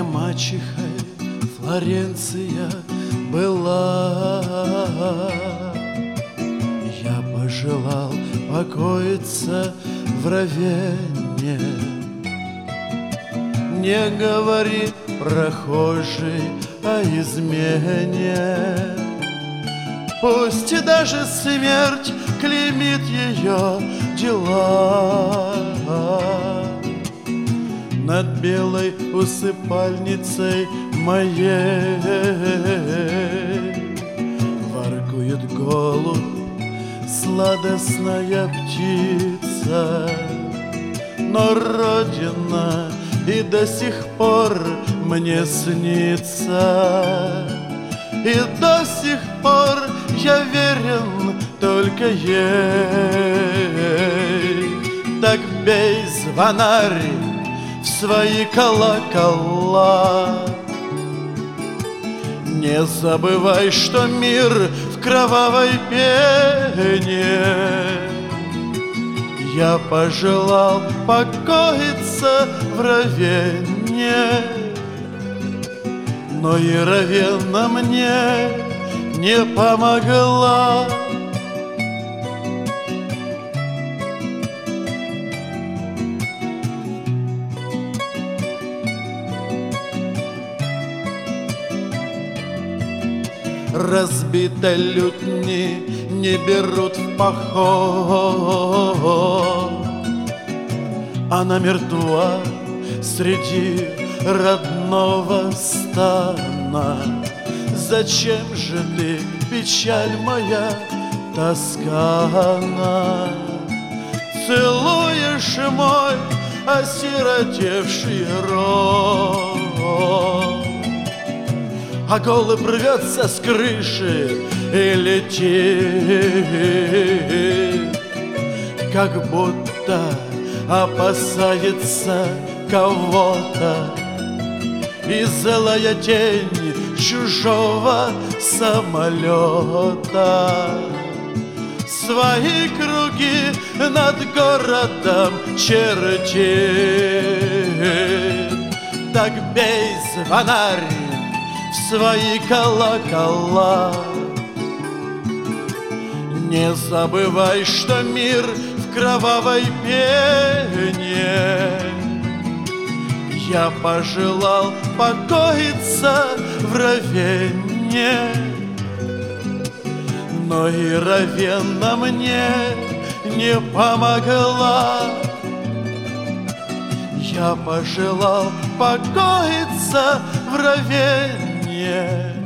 мачехой Флоренция была. Я пожелал покоиться в Равенне. Не говори, прохожий, о измене. Пусть и даже смерть клеймит ее дела. Над белой усыпальницей моей воркует голубь, сладостная птица. Но Родина и до сих пор мне снится, и до сих пор я верен только ей. Так бей, звонарь, в свои колокола. Не забывай, что мир в кровавой пене. Я пожелал покоиться в Равенне, но и Равенна мне не помогла. Разбитой лютни не берут в поход. Она мертва среди родного стана. Зачем же ты, печаль моя, тоскана? Целуешь мой осиротевший рот, а голубь рвется с крыши и летит, как будто опасается кого-то. И злая тень чужого самолета свои круги над городом чертит. Так бей, звонарь, в свои колокола. Не забывай, что мир в кровавой пене. Я пожелал покоиться в Равенне, но и Равенна мне не помогла. Я пожелал покоиться в Равенне,